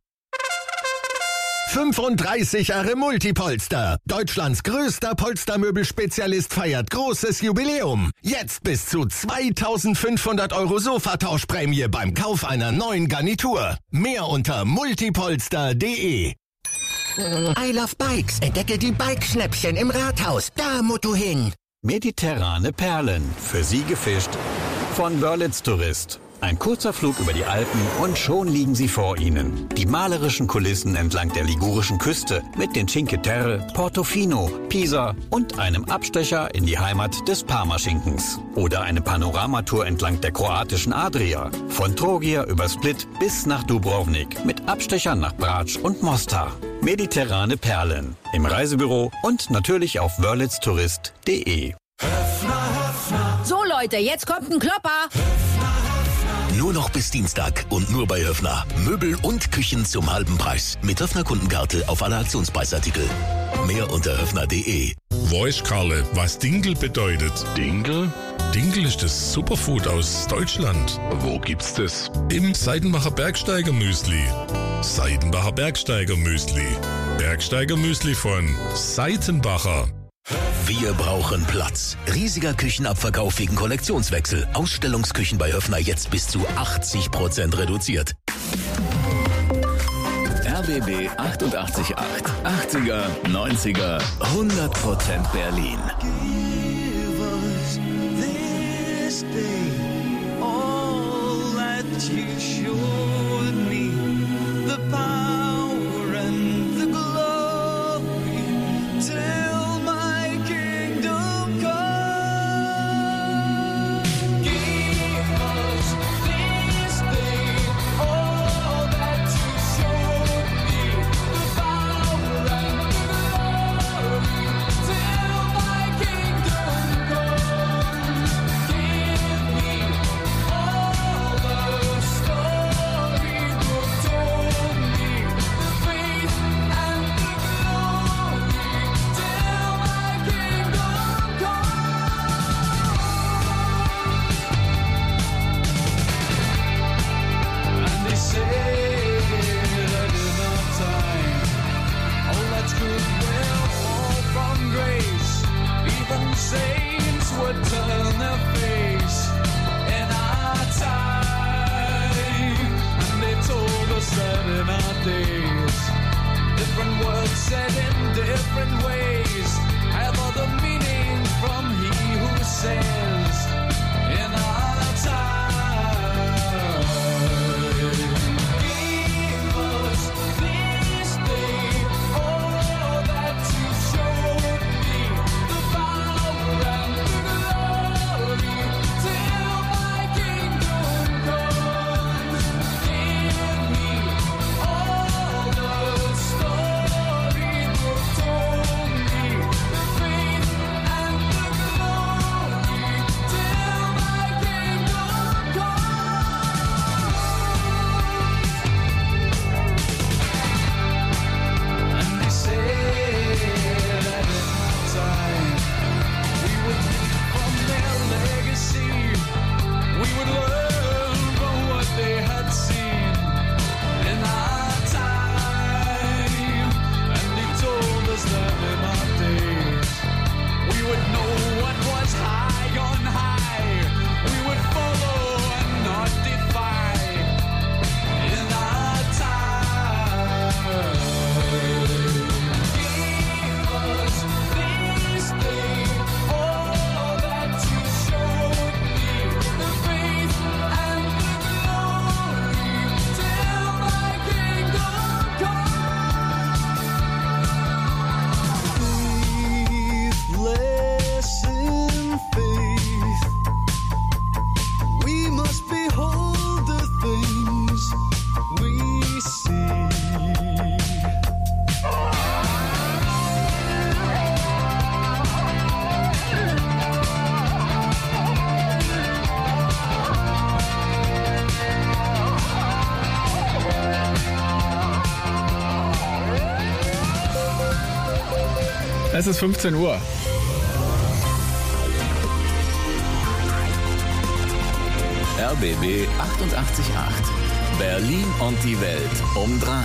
35 Jahre Multipolster. Deutschlands größter Polstermöbelspezialist feiert großes Jubiläum. Jetzt bis zu 2.500 € Sofatauschprämie beim Kauf einer neuen Garnitur. Mehr unter multipolster.de. I Love Bikes. Entdecke die Bikeschnäppchen im Rathaus. Da, Motto hin. Mediterrane Perlen, für Sie gefischt von Wörlitz Tourist. Ein kurzer Flug über die Alpen und schon liegen sie vor Ihnen. Die malerischen Kulissen entlang der ligurischen Küste mit den Cinque Terre, Portofino, Pisa und einem Abstecher in die Heimat des Parmaschinkens. Oder eine Panoramatour entlang der kroatischen Adria. Von Trogir über Split bis nach Dubrovnik mit Abstechern nach Brač und Mostar. Mediterrane Perlen im Reisebüro und natürlich auf wörlitztourist.de. So Leute, jetzt kommt ein Klopper. Nur noch bis Dienstag und nur bei Höffner. Möbel und Küchen zum halben Preis. Mit Höffner-Kundenkarte auf alle Aktionspreisartikel. Mehr unter höffner.de. Weißt Karle, was Dinkel bedeutet? Dinkel? Dinkel ist das Superfood aus Deutschland. Wo gibt's das? Im Seidenbacher Bergsteiger Müsli. Seidenbacher Bergsteiger Müsli. Bergsteiger Müsli von Seitenbacher. Wir brauchen Platz. Riesiger Küchenabverkauf wegen Kollektionswechsel. Ausstellungsküchen bei Höffner jetzt bis zu 80% reduziert. RBB 88.8. 80er, 90er, 100% Berlin. Give us this day all that you showed me, the power and the glory, till my kingdom come. Give us this day all that you showed me, the power and the glory, till my kingdom come. Give me all the story different ways have other meanings from he who says in our time. Give us this day all that you showed me, the power and the glory, till my kingdom comes. Give me all the story you told me, the faith and the glory, till my kingdom comes. And they say that in time we would read from their legacy, we would learn from what they had seen in our time. And they told us that in our days we would know what was high on high, we would follow and not defy in our time. Give us this day all that you showed me, the faith and the glory, till my kingdom faithless in faith, we must behold the things we see. Es ist 15 Uhr. RBB 888. Berlin und die Welt um 3.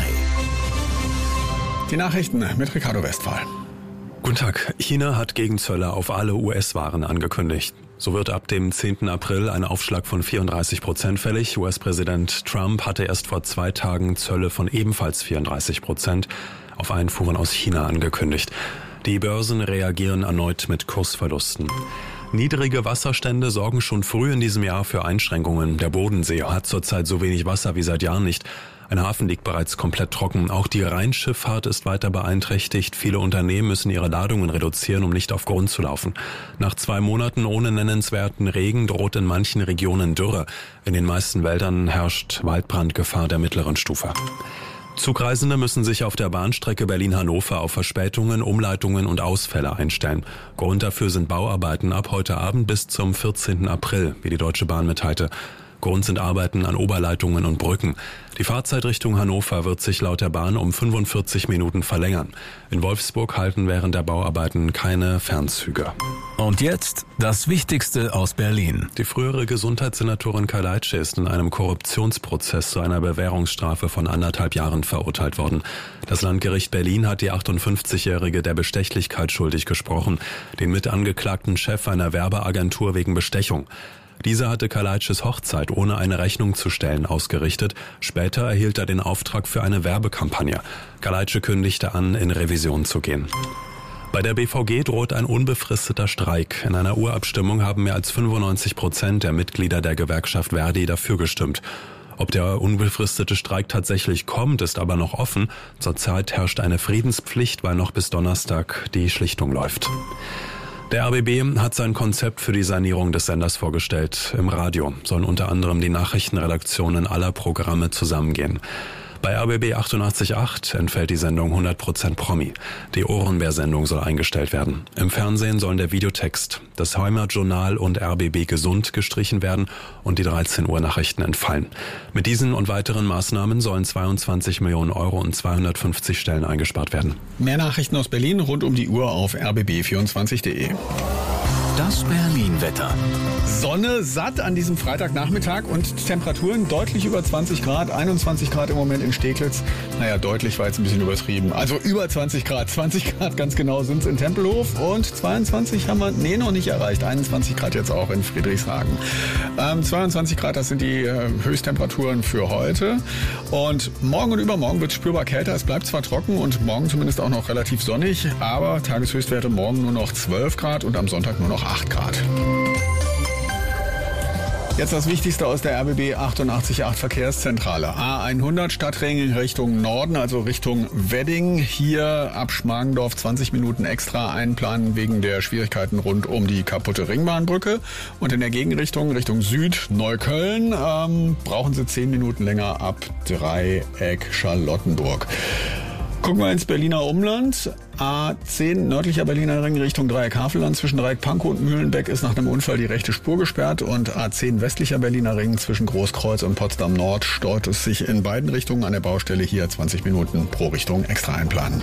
Die Nachrichten mit Ricardo Westphal. Guten Tag. China hat Gegenzölle auf alle US-Waren angekündigt. So wird ab dem 10. April ein Aufschlag von 34% fällig. US-Präsident Trump hatte erst vor 2 Tagen Zölle von ebenfalls 34% auf Einfuhren aus China angekündigt. Die Börsen reagieren erneut mit Kursverlusten. Niedrige Wasserstände sorgen schon früh in diesem Jahr für Einschränkungen. Der Bodensee hat zurzeit so wenig Wasser wie seit Jahren nicht. Ein Hafen liegt bereits komplett trocken. Auch die Rheinschifffahrt ist weiter beeinträchtigt. Viele Unternehmen müssen ihre Ladungen reduzieren, um nicht auf Grund zu laufen. Nach 2 Monaten ohne nennenswerten Regen droht in manchen Regionen Dürre. In den meisten Wäldern herrscht Waldbrandgefahr der mittleren Stufe. Zugreisende müssen sich auf der Bahnstrecke Berlin-Hannover auf Verspätungen, Umleitungen und Ausfälle einstellen. Grund dafür sind Bauarbeiten ab heute Abend bis zum 14. April, wie die Deutsche Bahn mitteilte. Grund sind Arbeiten an Oberleitungen und Brücken. Die Fahrzeit Richtung Hannover wird sich laut der Bahn um 45 Minuten verlängern. In Wolfsburg halten während der Bauarbeiten keine Fernzüge. Und jetzt das Wichtigste aus Berlin. Die frühere Gesundheitssenatorin Kaleitsche ist in einem Korruptionsprozess zu einer Bewährungsstrafe von 1,5 Jahren verurteilt worden. Das Landgericht Berlin hat die 58-Jährige der Bestechlichkeit schuldig gesprochen, den mitangeklagten Chef einer Werbeagentur wegen Bestechung. Dieser hatte Kaleitsches Hochzeit ohne eine Rechnung zu stellen ausgerichtet. Später erhielt er den Auftrag für eine Werbekampagne. Kaleitsche kündigte an, in Revision zu gehen. Bei der BVG droht ein unbefristeter Streik. In einer Urabstimmung haben mehr als 95% der Mitglieder der Gewerkschaft Verdi dafür gestimmt. Ob der unbefristete Streik tatsächlich kommt, ist aber noch offen. Zurzeit herrscht eine Friedenspflicht, weil noch bis Donnerstag die Schlichtung läuft. Der RBB hat sein Konzept für die Sanierung des Senders vorgestellt. Im Radio sollen unter anderem die Nachrichtenredaktionen aller Programme zusammengehen. Bei RBB 88.8 entfällt die Sendung 100% Promi. Die Ohrenbär-Sendung soll eingestellt werden. Im Fernsehen sollen der Videotext, das Heimatjournal und RBB Gesund gestrichen werden und die 13 Uhr Nachrichten entfallen. Mit diesen und weiteren Maßnahmen sollen 22 Millionen Euro und 250 Stellen eingespart werden. Mehr Nachrichten aus Berlin rund um die Uhr auf rbb24.de. Das Berlin-Wetter. Sonne satt an diesem Freitagnachmittag und Temperaturen deutlich über 20 Grad, 21 Grad im Moment in Steglitz. Naja, deutlich war jetzt ein bisschen übertrieben. Also über 20 Grad, 20 Grad ganz genau sind es in Tempelhof und 22 haben wir, noch nicht erreicht. 21 Grad jetzt auch in Friedrichshagen. 22 Grad, das sind die Höchsttemperaturen für heute. Und morgen und übermorgen wird es spürbar kälter. Es bleibt zwar trocken und morgen zumindest auch noch relativ sonnig, aber Tageshöchstwerte morgen nur noch 12 Grad und am Sonntag nur noch 8 Grad. Jetzt das Wichtigste aus der RBB 88.8 Verkehrszentrale. A100 Stadtring Richtung Norden, also Richtung Wedding. Hier ab Schmargendorf 20 Minuten extra einplanen wegen der Schwierigkeiten rund um die kaputte Ringbahnbrücke. Und in der Gegenrichtung, Richtung Süd, Neukölln, brauchen Sie 10 Minuten länger ab Dreieck Charlottenburg. Gucken wir ins Berliner Umland. A10 nördlicher Berliner Ring Richtung Dreieck Havelland. Zwischen Dreieck Pankow und Mühlenbeck ist nach einem Unfall die rechte Spur gesperrt. Und A10 westlicher Berliner Ring zwischen Großkreuz und Potsdam Nord steuert es sich in beiden Richtungen an der Baustelle. Hier 20 Minuten pro Richtung extra einplanen.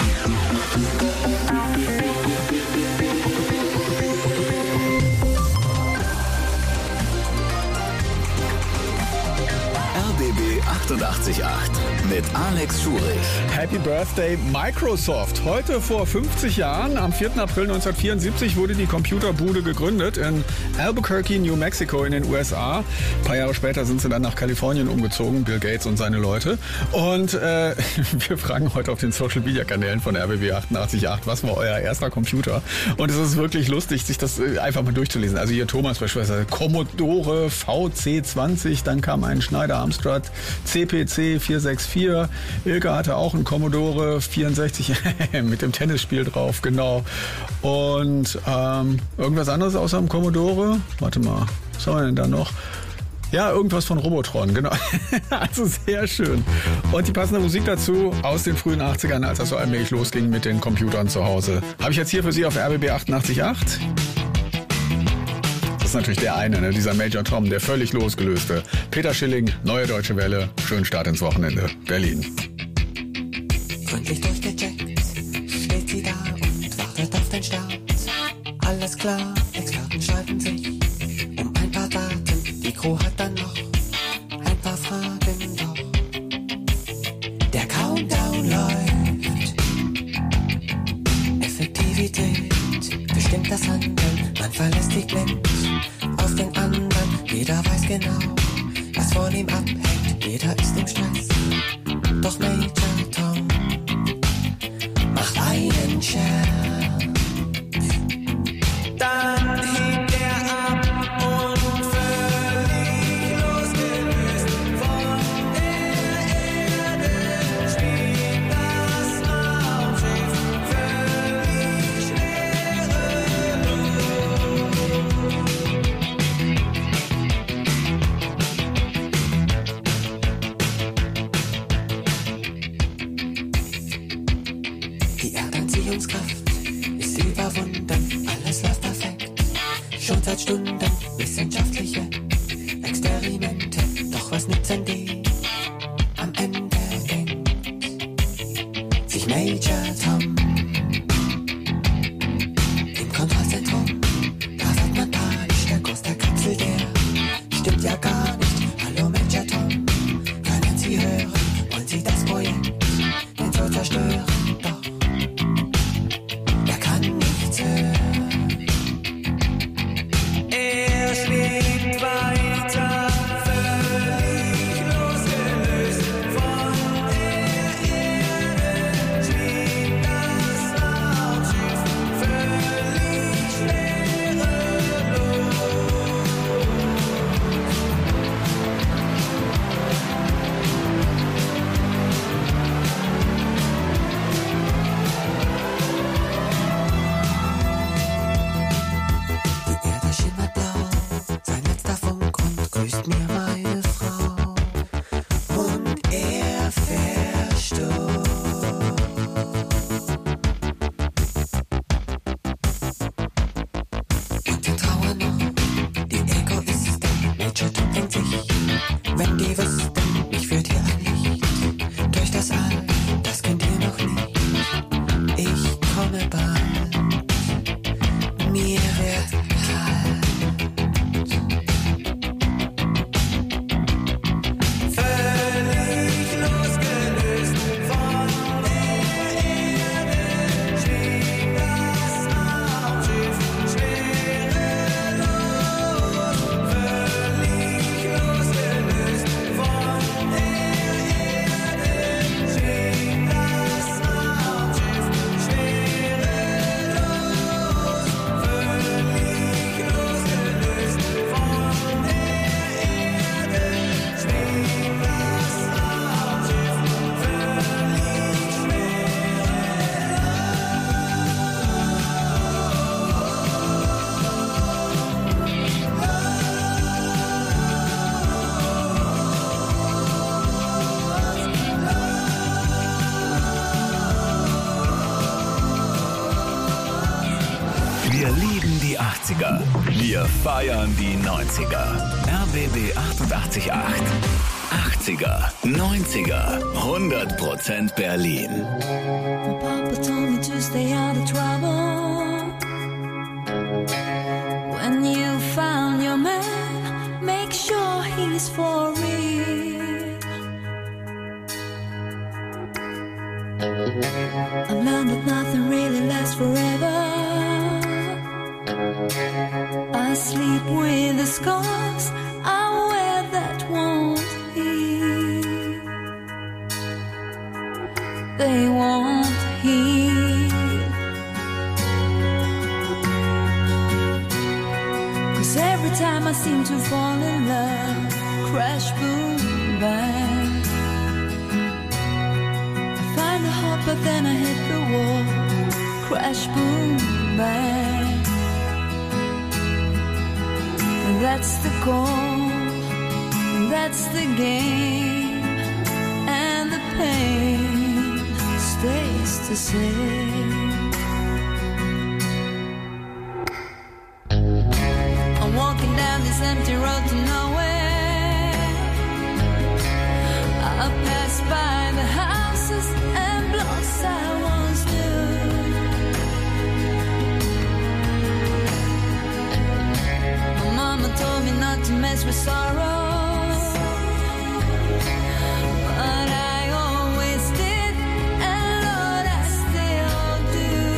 RBB 88.8 mit Alex Schurich. Happy Birthday Microsoft. Heute vor 50 Jahren, am 4. April 1974, wurde die Computerbude gegründet in Albuquerque, New Mexico in den USA. Ein paar Jahre später sind sie dann nach Kalifornien umgezogen, Bill Gates und seine Leute. Und wir fragen heute auf den Social-Media-Kanälen von RBB 88.8, was war euer erster Computer? Und es ist wirklich lustig, sich das einfach mal durchzulesen. Also hier Thomas beispielsweise, Commodore VC20, dann kam ein Schneider Amstrad CPC 464. Ilke hatte auch einen Commodore 64 mit dem Tennisspiel drauf, genau. Und irgendwas anderes außer dem Commodore? Warte mal, was haben wir denn da noch? Ja, irgendwas von Robotron, genau. Also sehr schön. Und die passende Musik dazu aus den frühen 80ern, als das so allmählich losging mit den Computern zu Hause. Habe ich jetzt hier für Sie auf RBB 88.8. Das ist natürlich der eine, ne? Dieser Major Tom, der völlig losgelöste. Peter Schilling, Neue Deutsche Welle, schönen Start ins Wochenende, Berlin. Gründlich durchgecheckt, steht sie da und wartet auf den Start. Alles klar, Experten streiten sich um ein paar Daten. Die Crew hat dann noch ein paar Fragen, doch der Countdown läuft. Effektivität bestimmt das Handeln, man verlässt sich blind auf den anderen. Jeder weiß genau, was von ihm abhängt, jeder ist im Stress. Doch Major Tom macht einen Scherz. Dann hebt er ab und völlig losgelöst von der Erde schwebt das Raumschiff völlig schwerelos. Die Erdanziehungskraft ist überwunden, alles läuft perfekt. Schon seit Stunden wissenschaftliche Experimente. Doch was nützen die? Am Ende denkt sich Major Tom im Kontrollzentrum. Da wird man panisch, der Kurs der Kapsel, der stimmt ja gar nicht. Hallo Major Tom, können Sie hören? Wollen Sie das Projekt denn so zerstören? Doch er kann nichts hören. Er schwebt weiter, völlig losgelöst von der Erde. Schwebt 80er. Wir feiern die 90er. RBB 888. 80er, 90er, 100% Berlin. My papa told me to stay out of trouble. When you found your man, make sure he's for real. I've learned that nothing really lasts forever. I sleep with the scars I wear that won't heal. They won't heal. 'Cause every time I seem to fall in love, crash, boom, bang. I find a heart but then I hit the wall, crash, boom, bang. And that's the goal, and that's the game, and the pain stays the same. I'm walking down this empty road to nowhere. I pass by the houses and blocks I once knew. My mama told me not to mess with sorrow.